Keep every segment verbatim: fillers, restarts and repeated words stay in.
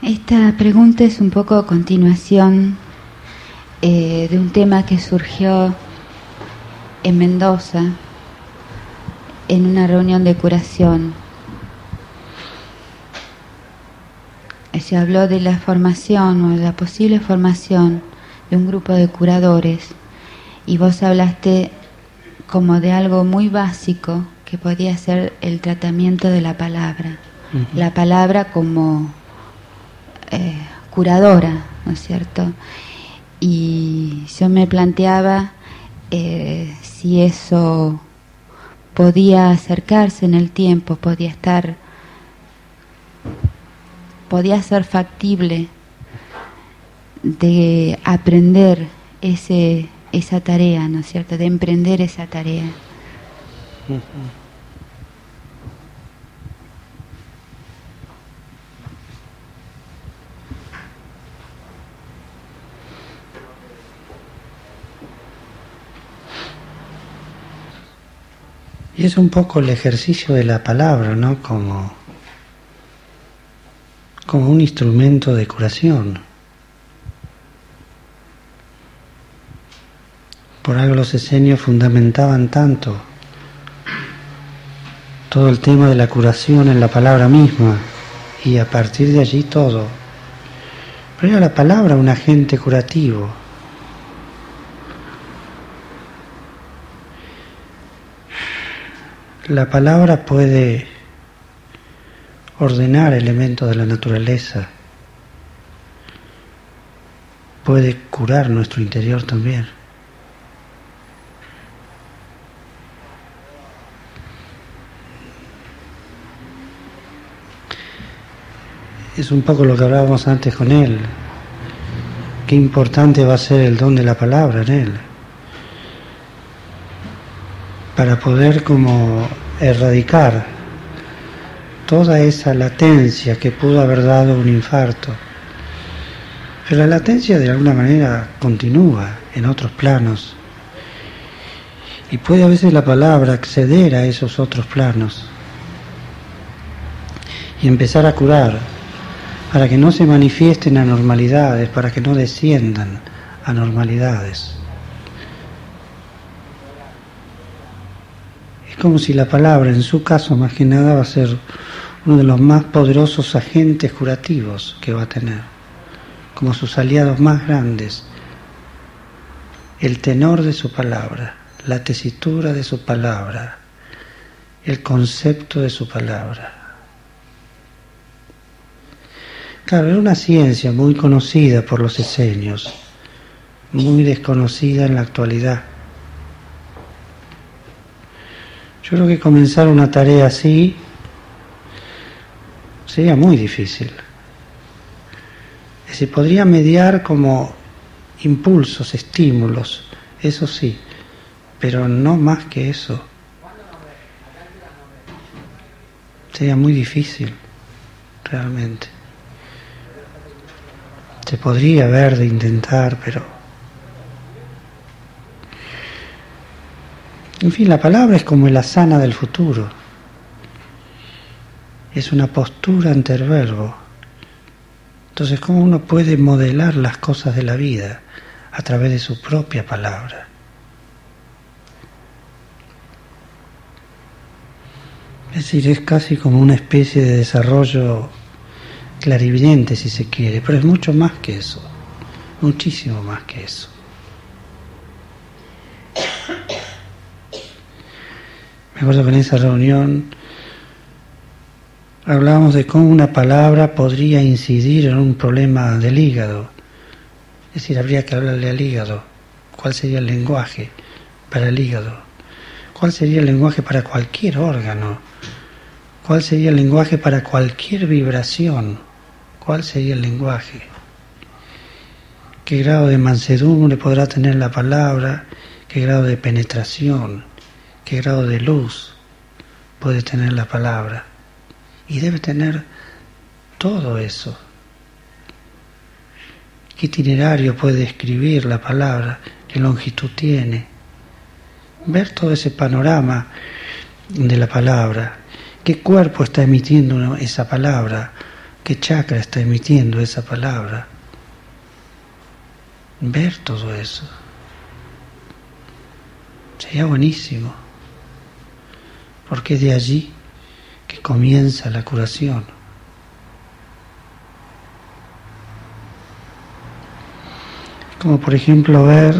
Esta pregunta es un poco a continuación eh, de un tema que surgió en Mendoza en una reunión de curación. Se habló de la formación o de la posible formación de un grupo de curadores y vos hablaste como de algo muy básico que podía ser el tratamiento de la palabra. Uh-huh. La palabra como eh, curadora, ¿no es cierto? Y yo me planteaba eh, si eso podía acercarse en el tiempo, podía estar, podía ser factible de aprender ese, esa tarea, ¿no es cierto? De emprender esa tarea. Uh-huh. Y es un poco el ejercicio de la palabra, ¿no? Como, como un instrumento de curación. Por algo los esenios fundamentaban tanto todo el tema de la curación en la palabra misma, y a partir de allí todo. Pero era la palabra un agente curativo. La palabra puede ordenar elementos de la naturaleza, puede curar nuestro interior también. Es un poco lo que hablábamos antes con él. Qué importante va a ser el don de la palabra en él, para poder como erradicar toda esa latencia que pudo haber dado un infarto. Pero la latencia de alguna manera continúa en otros planos, y puede a veces la palabra acceder a esos otros planos y empezar a curar, para que no se manifiesten anormalidades, para que no desciendan anormalidades. Es como si la palabra, en su caso más que nada, va a ser uno de los más poderosos agentes curativos que va a tener, como sus aliados más grandes, el tenor de su palabra, la tesitura de su palabra, el concepto de su palabra. Claro, era una ciencia muy conocida por los esenios, muy desconocida en la actualidad. Yo creo que comenzar una tarea así sería muy difícil. Es decir, podría mediar como impulsos, estímulos, eso sí, pero no más que eso. Sería muy difícil, realmente. Se podría ver de intentar, pero... En fin, la palabra es como el asana del futuro. Es una postura ante el verbo. Entonces, ¿cómo uno puede modelar las cosas de la vida a través de su propia palabra? Es decir, es casi como una especie de desarrollo clarividente, si se quiere, pero es mucho más que eso, muchísimo más que eso. Me acuerdo que en esa reunión hablábamos de cómo una palabra podría incidir en un problema del hígado. Es decir, habría que hablarle al hígado. ¿Cuál sería el lenguaje para el hígado? ¿Cuál sería el lenguaje para cualquier órgano? ¿Cuál sería el lenguaje para cualquier vibración? ¿Cuál sería el lenguaje? ¿Qué grado de mansedumbre podrá tener la palabra? ¿Qué grado de penetración? ¿Qué grado de luz puede tener la palabra? Y debe tener todo eso. ¿Qué itinerario puede escribir la palabra? ¿Qué longitud tiene? Ver todo ese panorama de la palabra. ¿Qué cuerpo está emitiendo esa palabra? qué chakra está emitiendo esa palabra. Ver todo eso. Sería buenísimo, porque es de allí que comienza la curación. Como por ejemplo ver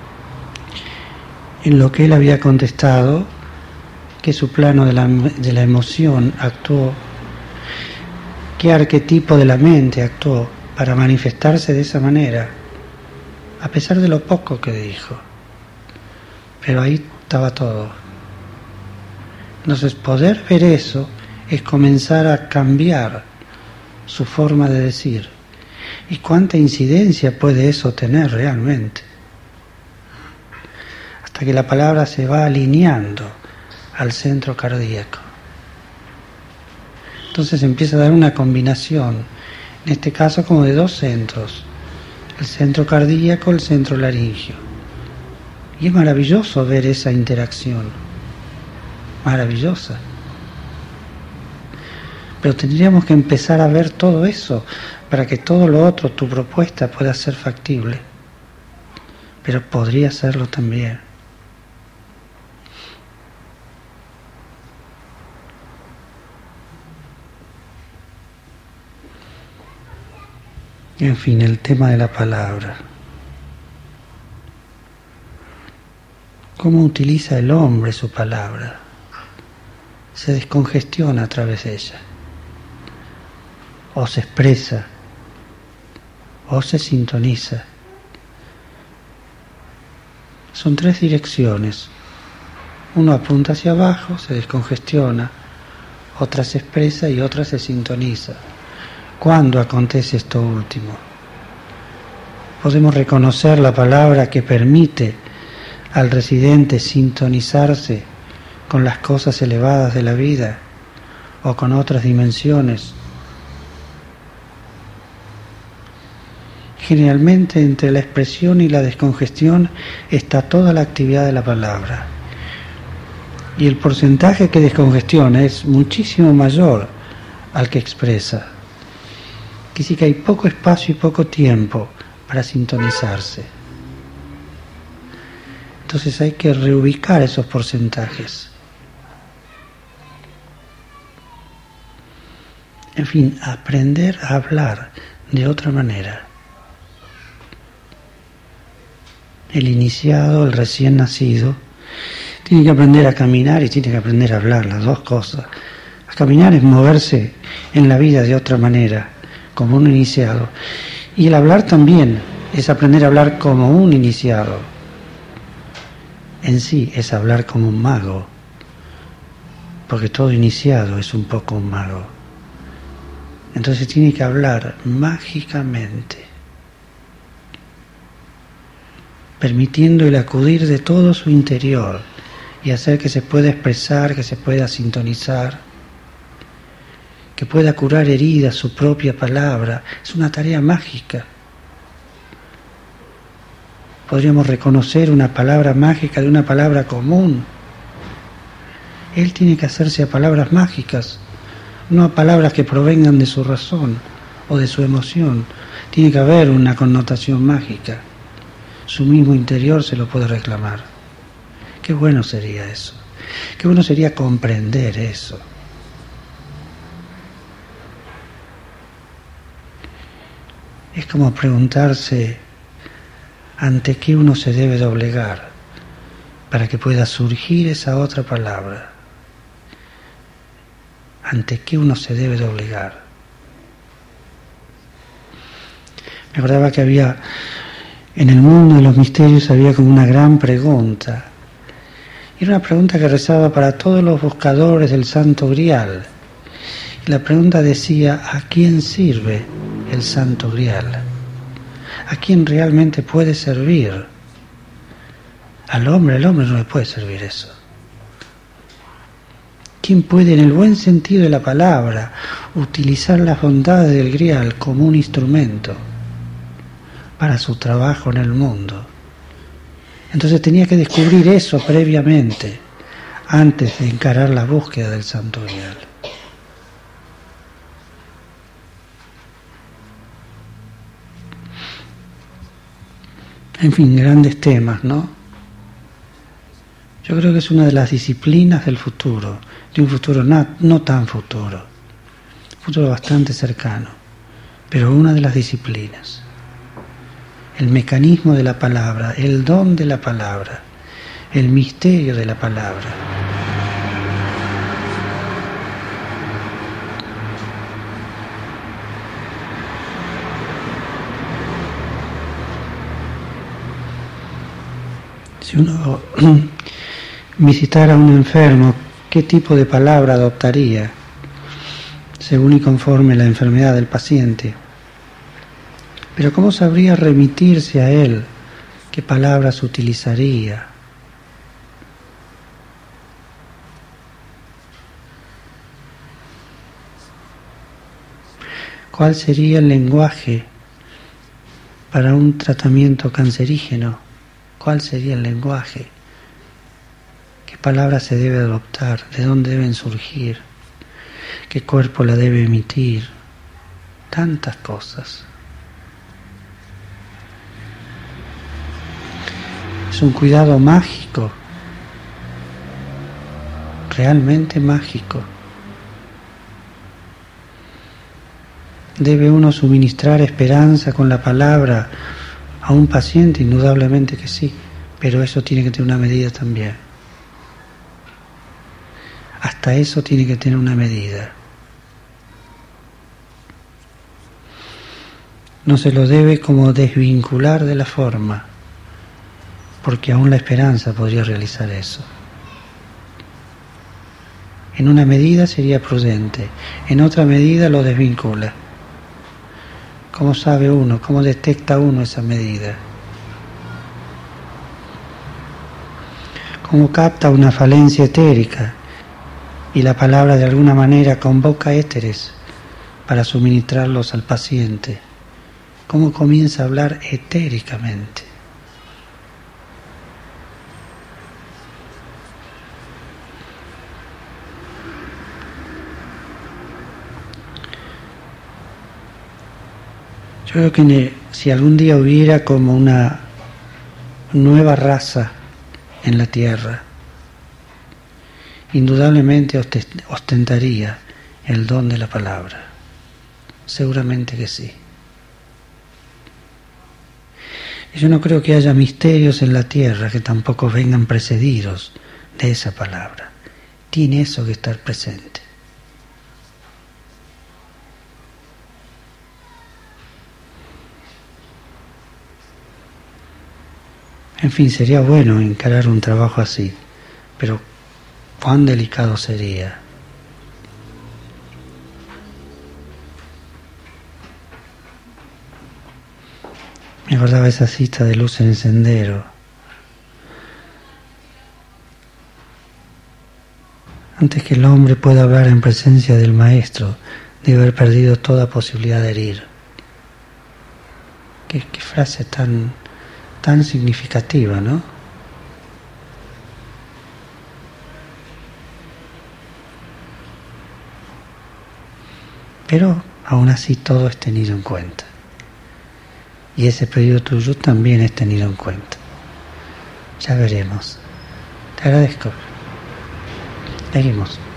en lo que él había contestado, que su plano de la, de la emoción actuó, qué arquetipo de la mente actuó para manifestarse de esa manera, a pesar de lo poco que dijo. Pero ahí estaba todo. Entonces, poder ver eso es comenzar a cambiar su forma de decir. ¿Y cuánta incidencia puede eso tener realmente? Hasta que la palabra se va alineando al centro cardíaco. Entonces empieza a dar una combinación, en este caso como de dos centros, el centro cardíaco, el centro laringio. Y es maravilloso ver esa interacción, maravillosa. Pero tendríamos que empezar a ver todo eso para que todo lo otro, tu propuesta, pueda ser factible. Pero podría serlo también. En fin, el tema de la palabra. ¿Cómo utiliza el hombre su palabra? Se descongestiona a través de ella. O se expresa, o se sintoniza. Son tres direcciones. Uno apunta hacia abajo, se descongestiona, otra se expresa y otra se sintoniza. ¿Cuándo acontece esto último? Podemos reconocer la palabra que permite al residente sintonizarse con las cosas elevadas de la vida o con otras dimensiones. Generalmente entre la expresión y la descongestión está toda la actividad de la palabra. Y el porcentaje que descongestiona es muchísimo mayor al que expresa. Quiere decir que hay poco espacio y poco tiempo para sintonizarse. Entonces hay que reubicar esos porcentajes. En fin, aprender a hablar de otra manera. El iniciado, el recién nacido, tiene que aprender a caminar y tiene que aprender a hablar, las dos cosas. A caminar es moverse en la vida de otra manera, como un iniciado. Y el hablar también es aprender a hablar como un iniciado. En sí es hablar como un mago, porque todo iniciado es un poco un mago. Entonces tiene que hablar mágicamente, permitiendo el acudir de todo su interior y hacer que se pueda expresar, que se pueda sintonizar, que pueda curar heridas su propia palabra. Es una tarea mágica. Podríamos reconocer una palabra mágica de una palabra común. Él tiene que hacerse a palabras mágicas, no a palabras que provengan de su razón o de su emoción. Tiene que haber una connotación mágica. Su mismo interior se lo puede reclamar. Qué bueno sería eso. Qué bueno sería comprender eso. Es como preguntarse ante qué uno se debe doblegar para que pueda surgir esa otra palabra. Ante qué uno se debe doblegar. Me acordaba que había, en el mundo de los misterios había como una gran pregunta. Y era una pregunta que rezaba para todos los buscadores del Santo Grial. Y la pregunta decía, ¿a quién sirve el Santo Grial? ¿A quién realmente puede servir? Al hombre, al hombre no le puede servir eso. ¿Quién puede, en el buen sentido de la palabra, utilizar las bondades del Grial como un instrumento para su trabajo en el mundo? Entonces tenía que descubrir eso previamente, antes de encarar la búsqueda del Santo Grial. En fin, grandes temas, ¿no? Yo creo que es una de las disciplinas del futuro, de un futuro no, no tan futuro, un futuro bastante cercano, pero una de las disciplinas. El mecanismo de la palabra, el don de la palabra, el misterio de la palabra. Si uno visitara a un enfermo, ¿qué tipo de palabra adoptaría según y conforme la enfermedad del paciente? Pero ¿cómo sabría remitirse a él? ¿Qué palabras utilizaría? ¿Cuál sería el lenguaje para un tratamiento cancerígeno? ¿Cuál sería el lenguaje? ¿Qué palabra se debe adoptar? ¿De dónde deben surgir? ¿Qué cuerpo la debe emitir? Tantas cosas. Es un cuidado mágico, realmente mágico. ¿Debe uno suministrar esperanza con la palabra a un paciente? Indudablemente que sí, pero eso tiene que tener una medida también. Hasta eso tiene que tener una medida. No se lo debe como desvincular de la forma, porque aún la esperanza podría realizar eso. En una medida sería prudente, en otra medida lo desvincula. ¿Cómo sabe uno? ¿Cómo detecta uno esa medida? ¿Cómo capta una falencia etérica y la palabra de alguna manera convoca éteres para suministrarlos al paciente? ¿Cómo comienza a hablar etéricamente? Yo creo que si algún día hubiera como una nueva raza en la Tierra, indudablemente ostentaría el don de la palabra. Seguramente que sí. Y yo no creo que haya misterios en la Tierra que tampoco vengan precedidos de esa palabra. Tiene eso que estar presente. En fin, sería bueno encarar un trabajo así, pero cuán delicado sería. Me acordaba esa cita de Luz en el Sendero. Antes que el hombre pueda hablar en presencia del Maestro, debe haber perdido toda posibilidad de herir. Qué, qué frase tan... tan significativa, ¿no? Pero aún así todo es tenido en cuenta. Y ese pedido tuyo también es tenido en cuenta. Ya veremos. Te agradezco. Seguimos.